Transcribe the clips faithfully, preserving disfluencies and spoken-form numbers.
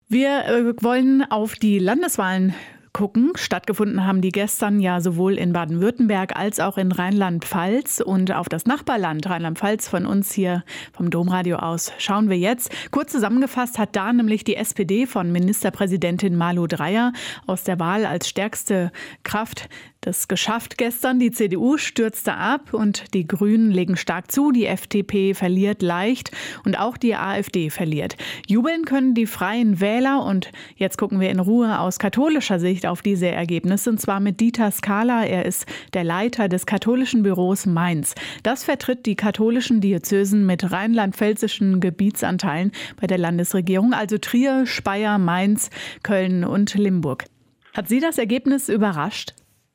Wir äh, wollen auf die Landeswahlen gucken. Stattgefunden haben die gestern ja sowohl in Baden-Württemberg als auch in Rheinland-Pfalz. Und auf das Nachbarland Rheinland-Pfalz von uns hier vom Domradio aus schauen wir jetzt. Kurz zusammengefasst hat da nämlich die S P D von Ministerpräsidentin Malu Dreyer aus der Wahl als stärkste Kraft das geschafft gestern. Die C D U stürzte ab und die Grünen legen stark zu. Die F D P verliert leicht und auch die AfD verliert. Jubeln können die Freien Wähler und jetzt gucken wir in Ruhe aus katholischer Sicht auf diese Ergebnisse und zwar mit Dieter Skala. Er ist der Leiter des katholischen Büros Mainz. Das vertritt die katholischen Diözesen mit rheinland-pfälzischen Gebietsanteilen bei der Landesregierung, also Trier, Speyer, Mainz, Köln und Limburg. Hat Sie das Ergebnis überrascht?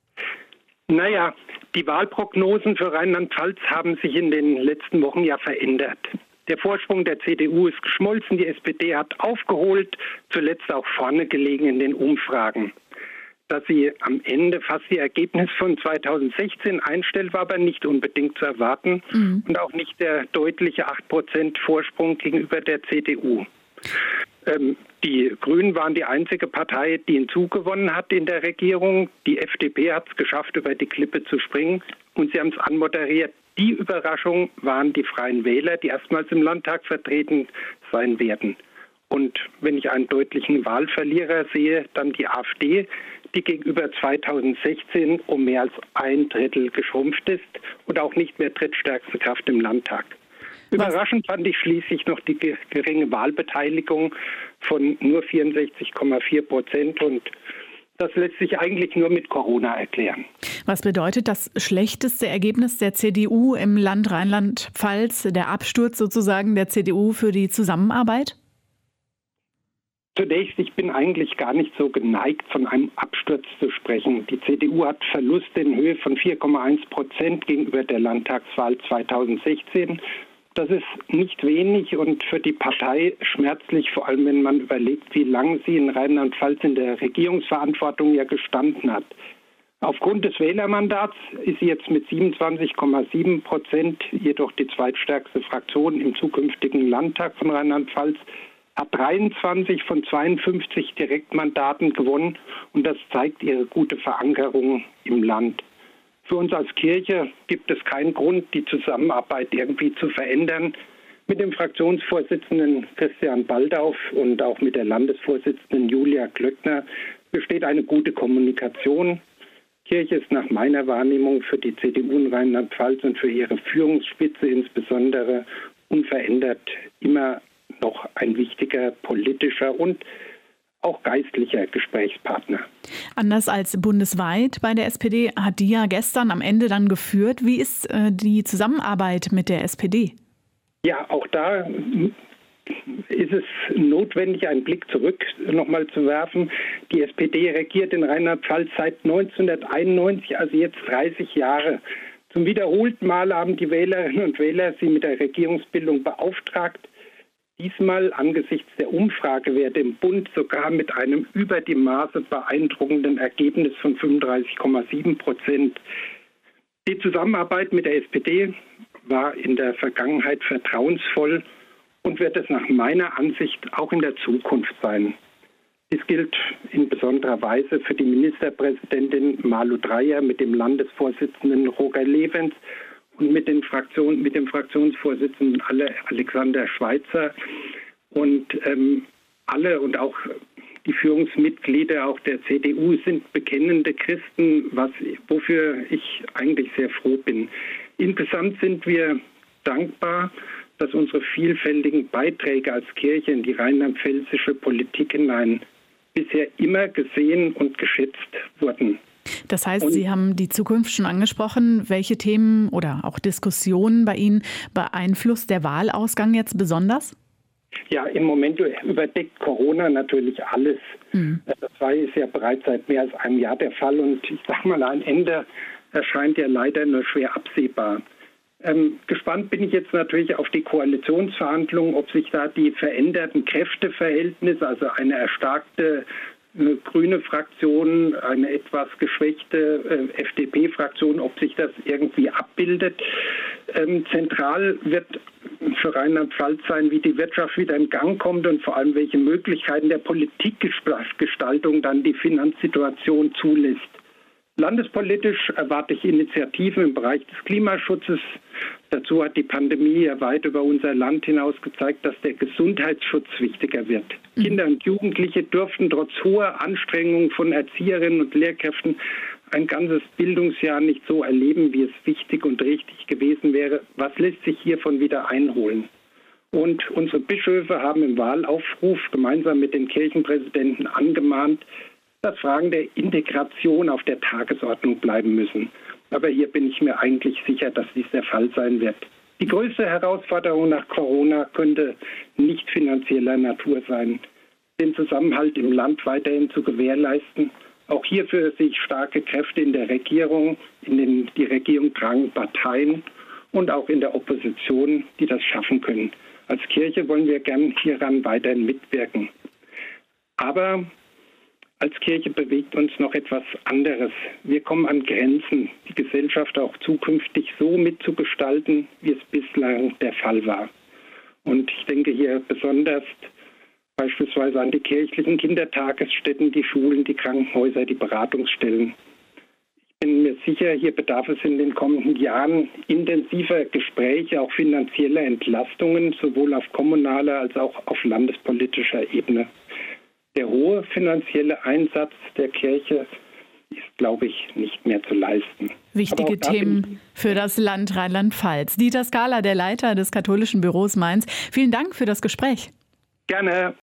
Naja, die Wahlprognosen für Rheinland-Pfalz haben sich in den letzten Wochen ja verändert. Der Vorsprung der C D U ist geschmolzen, die S P D hat aufgeholt, zuletzt auch vorne gelegen in den Umfragen. Dass sie am Ende fast die Ergebnisse von zweitausendsechzehn einstellt, war aber nicht unbedingt zu erwarten mhm. und auch nicht der deutliche acht Prozent Vorsprung gegenüber der C D U. Ähm, die Grünen waren die einzige Partei, die hinzugewonnen hat in der Regierung. Die F D P hat es geschafft, über die Klippe zu springen und sie haben es anmoderiert. Die Überraschung waren die Freien Wähler, die erstmals im Landtag vertreten sein werden. Und wenn ich einen deutlichen Wahlverlierer sehe, dann die AfD, die gegenüber zweitausendsechzehn um mehr als ein Drittel geschrumpft ist und auch nicht mehr drittstärkste Kraft im Landtag. Überraschend fand ich schließlich noch die geringe Wahlbeteiligung von nur vierundsechzig Komma vier Prozent und das lässt sich eigentlich nur mit Corona erklären. Was bedeutet das schlechteste Ergebnis der C D U im Land Rheinland-Pfalz, der Absturz sozusagen der C D U für die Zusammenarbeit? Zunächst, ich bin eigentlich gar nicht so geneigt, von einem Absturz zu sprechen. Die C D U hat Verluste in Höhe von vier Komma eins Prozent gegenüber der Landtagswahl zweitausendsechzehn. Das ist nicht wenig und für die Partei schmerzlich, vor allem wenn man überlegt, wie lange sie in Rheinland-Pfalz in der Regierungsverantwortung ja gestanden hat. Aufgrund des Wählermandats ist sie jetzt mit siebenundzwanzig Komma sieben Prozent jedoch die zweitstärkste Fraktion im zukünftigen Landtag von Rheinland-Pfalz, hat dreiundzwanzig von zweiundfünfzig Direktmandaten gewonnen und das zeigt ihre gute Verankerung im Land. Für uns als Kirche gibt es keinen Grund, die Zusammenarbeit irgendwie zu verändern. Mit dem Fraktionsvorsitzenden Christian Baldauf und auch mit der Landesvorsitzenden Julia Klöckner besteht eine gute Kommunikation. Kirche ist nach meiner Wahrnehmung für die C D U in Rheinland-Pfalz und für ihre Führungsspitze insbesondere unverändert immer noch ein wichtiger politischer und auch geistlicher Gesprächspartner. Anders als bundesweit bei der S P D hat die ja gestern am Ende dann geführt. Wie ist äh, die Zusammenarbeit mit der S P D? Ja, auch da ist es notwendig, einen Blick zurück nochmal zu werfen. Die S P D regiert in Rheinland-Pfalz seit neunzehnhunderteinundneunzig, also jetzt dreißig Jahre. Zum wiederholten Mal haben die Wählerinnen und Wähler sie mit der Regierungsbildung beauftragt. Diesmal angesichts der Umfragewerte im Bund sogar mit einem über die Maße beeindruckenden Ergebnis von fünfunddreißig Komma sieben Prozent. Die Zusammenarbeit mit der S P D war in der Vergangenheit vertrauensvoll und wird es nach meiner Ansicht auch in der Zukunft sein. Dies gilt in besonderer Weise für die Ministerpräsidentin Malu Dreyer mit dem Landesvorsitzenden Roger Levens und mit, den Fraktion, mit dem Fraktionsvorsitzenden Alexander Schweitzer und ähm, alle und auch die Führungsmitglieder auch der C D U sind bekennende Christen, was, wofür ich eigentlich sehr froh bin. Insgesamt sind wir dankbar, dass unsere vielfältigen Beiträge als Kirche in die rheinland-pfälzische Politik hinein bisher immer gesehen und geschätzt wurden. Das heißt, Sie haben die Zukunft schon angesprochen. Welche Themen oder auch Diskussionen bei Ihnen beeinflusst der Wahlausgang jetzt besonders? Ja, im Moment überdeckt Corona natürlich alles. Mhm. Das war ist ja bereits seit mehr als einem Jahr der Fall und ich sage mal, ein Ende erscheint ja leider nur schwer absehbar. Ähm, gespannt bin ich jetzt natürlich auf die Koalitionsverhandlungen, ob sich da die veränderten Kräfteverhältnisse, also eine erstarkte eine grüne Fraktion, eine etwas geschwächte äh, F D P-Fraktion, ob sich das irgendwie abbildet. Ähm, zentral wird für Rheinland-Pfalz sein, wie die Wirtschaft wieder in Gang kommt und vor allem welche Möglichkeiten der Politikgestaltung dann die Finanzsituation zulässt. Landespolitisch erwarte ich Initiativen im Bereich des Klimaschutzes. Dazu hat die Pandemie ja weit über unser Land hinaus gezeigt, dass der Gesundheitsschutz wichtiger wird. Mhm. Kinder und Jugendliche dürften trotz hoher Anstrengungen von Erzieherinnen und Lehrkräften ein ganzes Bildungsjahr nicht so erleben, wie es wichtig und richtig gewesen wäre. Was lässt sich hiervon wieder einholen? Und unsere Bischöfe haben im Wahlaufruf gemeinsam mit den Kirchenpräsidenten angemahnt, dass Fragen der Integration auf der Tagesordnung bleiben müssen. Aber hier bin ich mir eigentlich sicher, dass dies der Fall sein wird. Die größte Herausforderung nach Corona könnte nicht finanzieller Natur sein, den Zusammenhalt im Land weiterhin zu gewährleisten. Auch hierfür sehe ich starke Kräfte in der Regierung, in den die Regierung tragenden Parteien und auch in der Opposition, die das schaffen können. Als Kirche wollen wir gern hieran weiterhin mitwirken. Aber als Kirche bewegt uns noch etwas anderes. Wir kommen an Grenzen, die Gesellschaft auch zukünftig so mitzugestalten, wie es bislang der Fall war. Und ich denke hier besonders beispielsweise an die kirchlichen Kindertagesstätten, die Schulen, die Krankenhäuser, die Beratungsstellen. Ich bin mir sicher, hier bedarf es in den kommenden Jahren intensiver Gespräche, auch finanzieller Entlastungen, sowohl auf kommunaler als auch auf landespolitischer Ebene. Der hohe finanzielle Einsatz der Kirche ist, glaube ich, nicht mehr zu leisten. Wichtige Themen für das Land Rheinland-Pfalz. Dieter Skala, der Leiter des katholischen Büros Mainz. Vielen Dank für das Gespräch. Gerne.